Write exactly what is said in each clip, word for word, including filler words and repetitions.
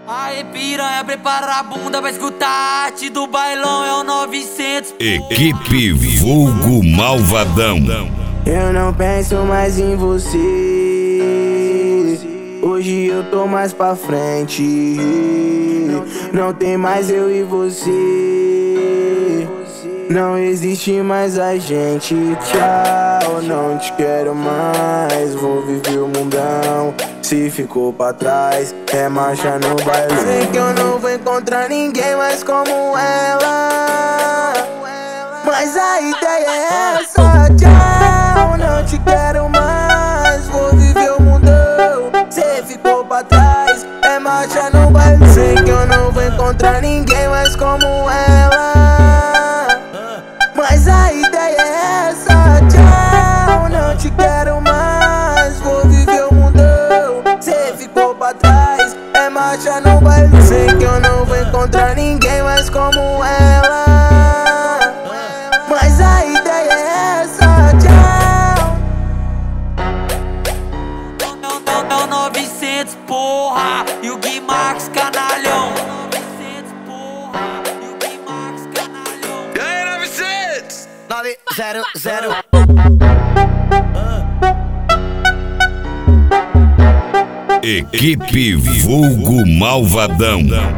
Aê piranha, prepara a bunda pra escutar. Arte do bailão é o novecentos. Equipe Vulgo Malvadão. Eu não penso mais em você. Hoje eu tô mais pra frente. Não tem mais eu e você. Não existe mais a gente. Tchau, não te quero mais. Vou viver o mundão. Se ficou pra trás, é marcha no baile. Sei que eu não vou encontrar ninguém mais como ela, mas a ideia é essa. Tchau, não te quero mais. Vou viver o mundão. Cê ficou pra trás, é marcha no baile. Sei que eu não vou encontrar ninguém mais como ela, mas a ideia é essa. Tchau, não te quero mais. Vou viver o mundão. Cê ficou pra trás, é marcha no baile. Sei que eu não vou encontrar ninguém mais como ela, mas a ideia é essa. Tchau. Não, não, não, novecentos, porra. E o Gui Max, canalhão. novecentos, porra. E o Gui Max, canalhão. E aí, novecentos? nove zero zero. Equipe Vulgo Malvadão.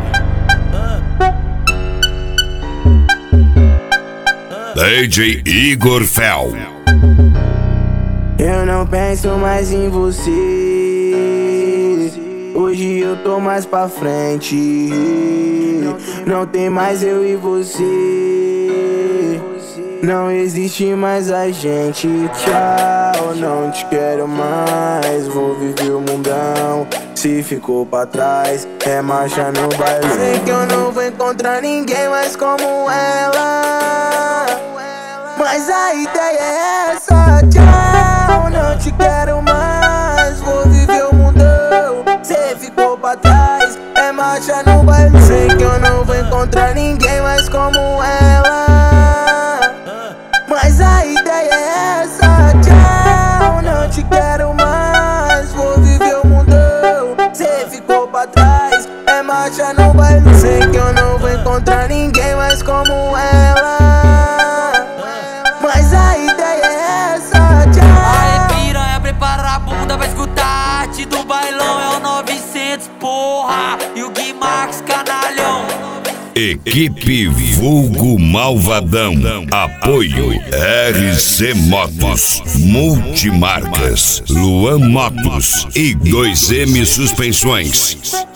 D J Igor Fel. Eu não penso mais em você. Hoje eu tô mais pra frente. Não tem mais eu e você. Não existe mais a gente. Tchau, não te quero mais. Vou viver o mundão. Se ficou pra trás, é marcha no baile. Sei que eu não vou encontrar ninguém mais como ela, mas a ideia é essa. Tchau, não te quero mais. Vou viver o mundão. Cê ficou pra trás, é marcha no baile. Sei que eu não vou encontrar ninguém mais como ela, mas a ideia é essa. Tchau, não te quero mais. Vou viver o mundão. Cê ficou pra trás, é marcha no baile. Sei que eu não vou encontrar ninguém mais como ela, mas a ideia é essa. Tchau. Aê piranha, prepara a bunda pra escutar. Arte do bailão é o novecentos, porra. E o Gui Max, canalhão. Equipe Vulgo Malvadão. Apoio R C Motos, Multimarcas, Luan Motos e dois M Suspensões.